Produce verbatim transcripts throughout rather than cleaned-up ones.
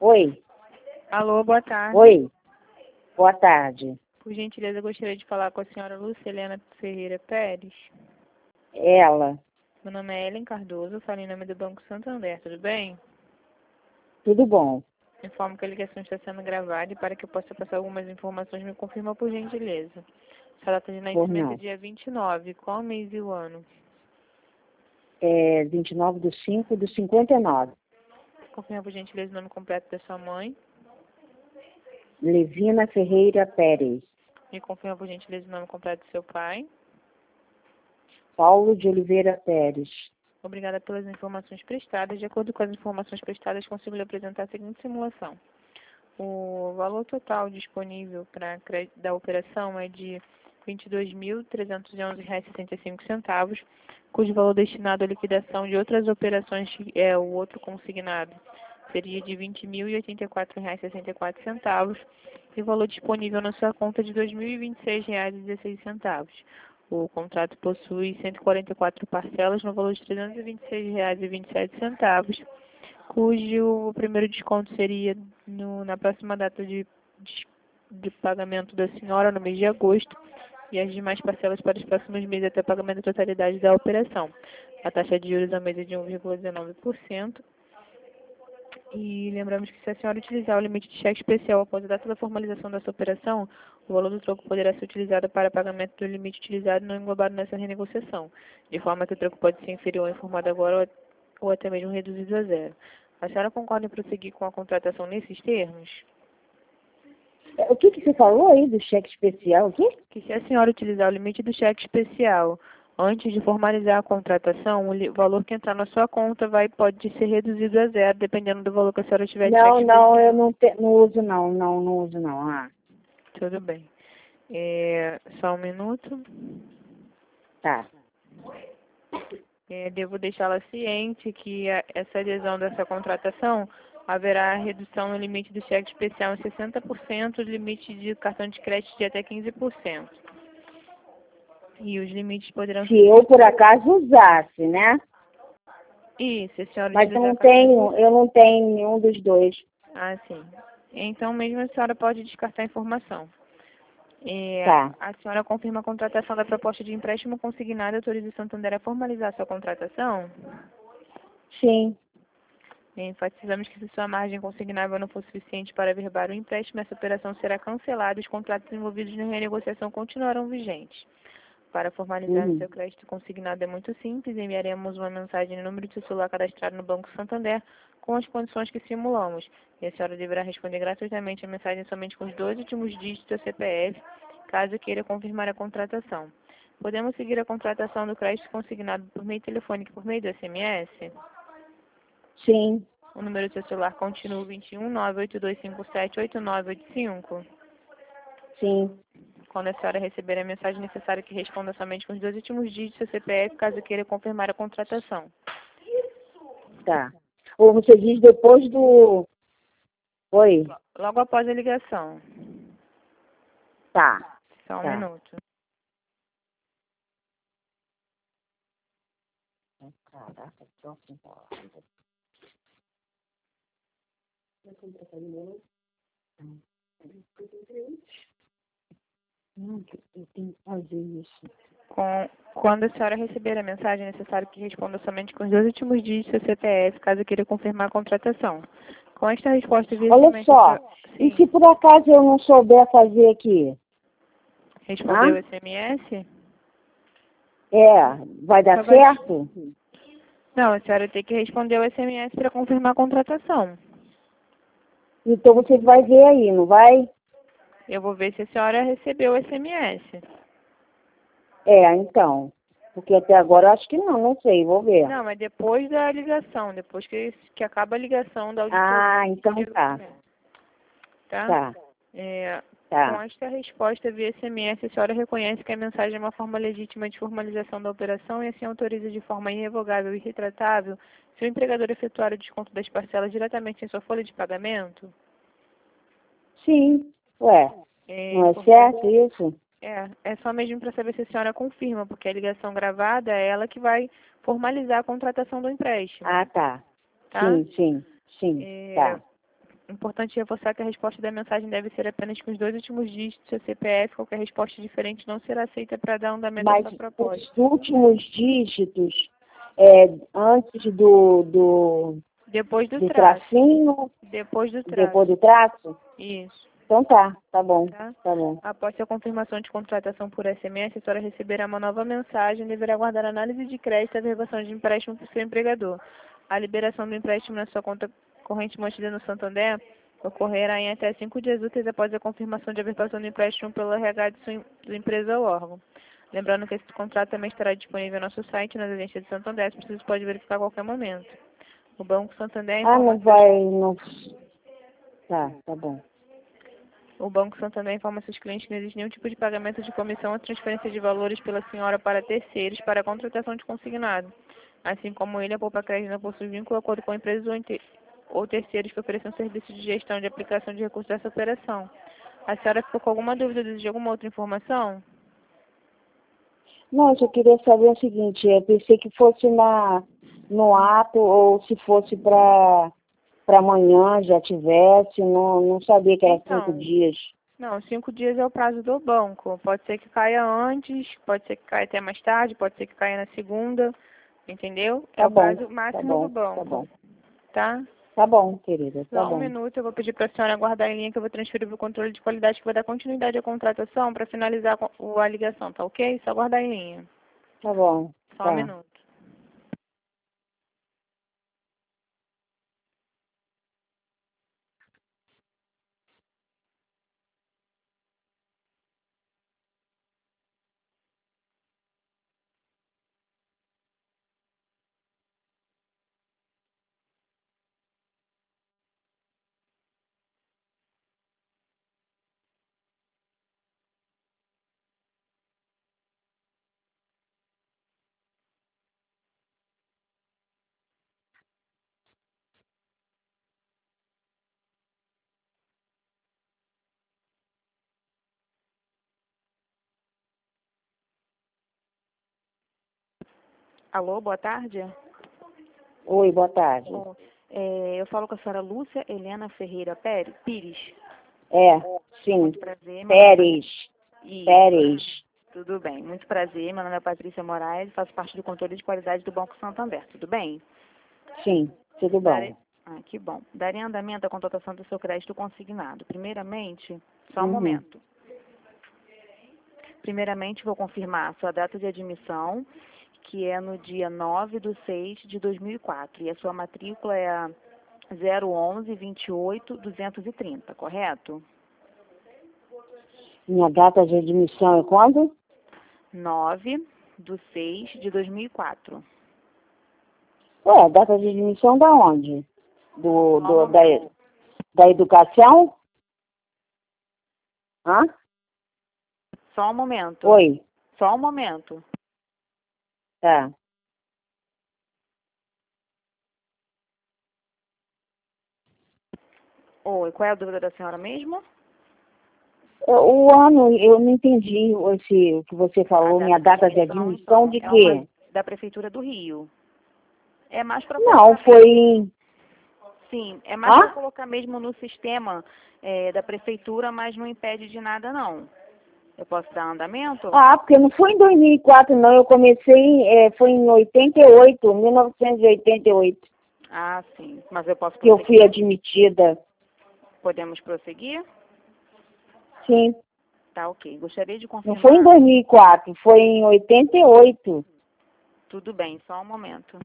Oi, Alô, boa tarde. oi, boa tarde. Por gentileza, eu gostaria de falar com a senhora Lucilena Ferreira Pérez. Ela, Meu nome é Ellen Cardoso, falo em nome do Banco Santander, tudo bem? tudo bom? Informo que a ligação está sendo gravada e para que eu possa passar algumas informações, me confirma por gentileza. Sua data de Por nascimento é não. dia vinte e nove, qual mês e o ano? É vinte e nove de cinco de cinquenta e nove. Confirma por gentileza o nome completo da sua mãe. Levina Ferreira Pérez. Me confirma por gentileza o nome completo do seu pai. Paulo de Oliveira Pérez. Obrigada pelas informações prestadas. De acordo com as informações prestadas, consigo lhe apresentar a seguinte simulação. O valor total disponível para crédito da operação é de vinte e dois mil trezentos e onze reais e sessenta e cinco centavos, cujo valor destinado à liquidação de outras operações é o outro consignado seria de vinte mil e oitenta e quatro reais e sessenta e quatro centavos e o valor disponível na sua conta de dois mil e vinte e seis reais e dezesseis centavos. O contrato possui cento e quarenta e quatro parcelas no valor de trezentos e vinte e seis reais e vinte e sete centavos, cujo primeiro desconto seria no, na próxima data de, de, de pagamento da senhora, no mês de agosto, e as demais parcelas para os próximos meses até pagamento da totalidade da operação. A taxa de juros à mesa é de um vírgula dezenove por cento. E lembramos que se a senhora utilizar o limite de cheque especial após a data da formalização dessa operação, o valor do troco poderá ser utilizado para pagamento do limite utilizado não englobado nessa renegociação, de forma que o troco pode ser inferior ao informado agora ou até mesmo reduzido a zero. A senhora concorda em prosseguir com a contratação nesses termos? O que, que você falou aí do cheque especial aqui? Que se a senhora utilizar o limite do cheque especial antes de formalizar a contratação, o valor que entrar na sua conta vai, pode ser reduzido a zero, dependendo do valor que a senhora tiver de Não, cheque não, especial. eu não, te, não uso não, não, não uso não. Ah, Tudo bem. É, só um minuto. tá. É, devo deixá-la ciente que a, essa adesão dessa contratação haverá redução no limite do cheque especial em sessenta por cento, limite de cartão de crédito de até quinze por cento. E os limites poderão Se eu por acaso usasse, né? Isso, a senhora Mas eu utilizar não cartão. tenho, eu não tenho nenhum dos dois. Ah, sim. Então mesmo a senhora pode descartar a informação. É, Tá. a senhora confirma a contratação da proposta de empréstimo consignado e autoriza o Santander a formalizar sua contratação? Sim. Enfatizamos que se sua margem consignável não for suficiente para averbar o empréstimo, essa operação será cancelada e os contratos envolvidos na renegociação continuarão vigentes. Para formalizar Uhum. seu crédito consignado é muito simples, enviaremos uma mensagem no número de seu celular cadastrado no Banco Santander com as condições que simulamos. E a senhora deverá responder gratuitamente a mensagem somente com os dois últimos dígitos do C P F, caso queira confirmar a contratação. Podemos seguir a contratação do crédito consignado por meio telefônico e por meio do S M S? Sim. O número do seu celular continua vinte e um, nove oito dois cinco sete, oito nove oito cinco. Sim. Quando a senhora receber a mensagem, é necessário que responda somente com os dois últimos dígitos do seu C P F, caso queira confirmar a contratação. Tá. Ou você diz depois do... Oi? Logo após a ligação. Tá. Só um Tá. minuto. Caraca, só com palavras. Não, eu tenho que fazer isso. Com, quando a senhora receber a mensagem, é necessário que responda somente com os dois últimos dígitos do seu C P F, caso queira confirmar a contratação. Com esta resposta, via Olha somente a só, sua... e Sim. se por acaso eu não souber fazer aqui? Respondeu o Hã? S M S? É, vai dar Só vai... certo? Não, a senhora tem que responder o S M S para confirmar a contratação. Então você vai ver aí, não vai? Eu vou ver se a senhora recebeu o S M S. É, então. Porque até agora eu acho que não, não sei, vou ver. Não, mas depois da ligação, depois que, que acaba a ligação da auditoria. Ah, então tá. Tá? Tá, É, com tá. esta resposta via S M S, a senhora reconhece que a mensagem é uma forma legítima de formalização da operação e assim autoriza de forma irrevogável e retratável se o empregador efetuar o desconto das parcelas diretamente em sua folha de pagamento? Sim, ué, É, não é informa- certo isso? é, é só mesmo para saber se a senhora confirma, porque a ligação gravada é ela que vai formalizar a contratação do empréstimo, Ah, tá. tá? Sim, sim, sim, É, tá. Importante reforçar que a resposta da mensagem deve ser apenas com os dois últimos dígitos do seu C P F. Qualquer resposta diferente não será aceita para dar andamento à Mas sua proposta. os últimos dígitos, é, antes do, do, Depois do do traço. tracinho, Depois do traço. depois do traço? Isso. Então tá, tá bom, Tá? tá bom. Após a confirmação de contratação por S M S, a senhora receberá uma nova mensagem e deverá aguardar a análise de crédito e a averbação de empréstimo por seu empregador. A liberação do empréstimo na sua conta corrente mantida no Santander ocorrerá em até cinco dias úteis após a confirmação de averbação do empréstimo pelo R H de sua em- da empresa ou órgão. Lembrando que esse contrato também estará disponível no nosso site, nas agências de Santander, se preciso pode verificar a qualquer momento. O Banco Santander Ah, informa não vai, não... Tá, tá bom. O Banco Santander informa seus clientes que não existe nenhum tipo de pagamento de comissão ou transferência de valores pela senhora para terceiros para a contratação de consignado. Assim como ele, a Poupa Crédito não possui vínculo de acordo com empresas ou, inte- ou terceiros que ofereçam serviço de gestão de aplicação de recursos dessa operação. A senhora ficou com alguma dúvida ou deseja alguma outra informação? Não, eu só queria saber o seguinte, eu pensei que fosse na, no ato ou se fosse para para amanhã já tivesse, não, não sabia que era Então, cinco dias. Não, cinco dias é o prazo do banco. Pode ser que caia antes, pode ser que caia até mais tarde, pode ser que caia na segunda, entendeu? É Tá o bom, prazo tá máximo bom, do tá bom. banco, tá? Tá bom, querida, tá Só um bom. minuto, eu vou pedir para a senhora aguardar em linha que eu vou transferir para o controle de qualidade que vai dar continuidade à contratação para finalizar a co- a ligação, tá ok? Só aguardar em linha. Tá bom, Só um tá. minuto. Alô, boa tarde. Oi, boa tarde. Bom, é, eu falo com a senhora Lúcia Helena Ferreira Pérez- Pires. É, sim, Muito prazer. Meu nome é Pérez, Isso. Pérez. Tudo bem, muito prazer. Meu nome é Patrícia Moraes, faço parte do controle de qualidade do Banco Santander. Tudo bem? Sim, tudo Darei... bom. Ah, que bom. Darei andamento à contratação do seu crédito consignado. Primeiramente, só um Uhum. momento. Primeiramente, vou confirmar a sua data de admissão, que é no dia nove de seis de dois mil e quatro. E a sua matrícula é a zero onze, vinte e oito, duzentos e trinta, correto? Minha data de admissão é quando? nove de seis de dois mil e quatro. Ué, data de admissão da onde? Do, Só um do, da, momento. da educação? Hã? Só um momento. Oi, Só um momento. tá. Oi, qual é a dúvida da senhora mesmo? O ano, eu não entendi esse, o que você falou, minha data de Admissão, admissão então, de é uma quê? da Prefeitura do Rio. É mais para Não, colocar foi mesmo. em... Sim, é mais para Hã? colocar mesmo no sistema é, da Prefeitura, mas não impede de nada, não. Eu posso dar andamento? Ah, porque não foi em dois mil e quatro, não. Eu comecei, é, foi em oitenta e oito, mil novecentos e oitenta e oito, Ah, sim. Mas eu posso que eu fui prosseguir? admitida. Podemos prosseguir? Sim, Tá, ok. Gostaria de não foi em confirmar. dois mil e quatro, foi em oitenta e oito. Tudo bem, só um momento.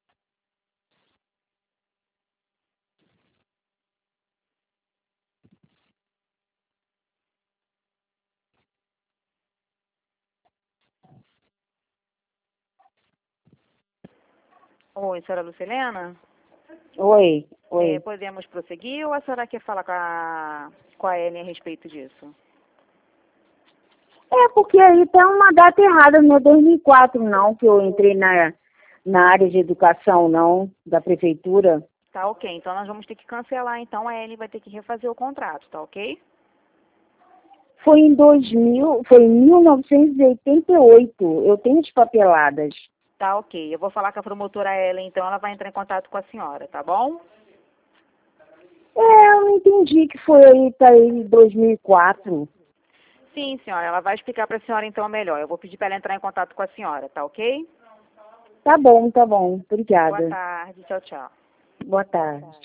Oi, senhora Lucilena? Oi, É, oi. podemos prosseguir ou a senhora quer falar com a, com a Ellen a respeito disso? É, porque aí tem uma data errada, não é dois mil e quatro, não, que eu entrei na, na área de educação, não, da prefeitura. Tá, ok. Então nós vamos ter que cancelar, então a Ellen vai ter que refazer o contrato, tá ok? Foi em dois mil, foi em mil novecentos e oitenta e oito. Eu tenho as papeladas. Tá, ok. Eu vou falar com a promotora Ellen, então ela vai entrar em contato com a senhora, tá bom? É, eu não entendi que foi aí para aí dois mil e quatro. Sim, senhora, ela vai explicar para a senhora então melhor. Eu vou pedir para ela entrar em contato com a senhora, tá ok? Tá bom, tá bom. Obrigada. Boa tarde, tchau, tchau. Boa tarde.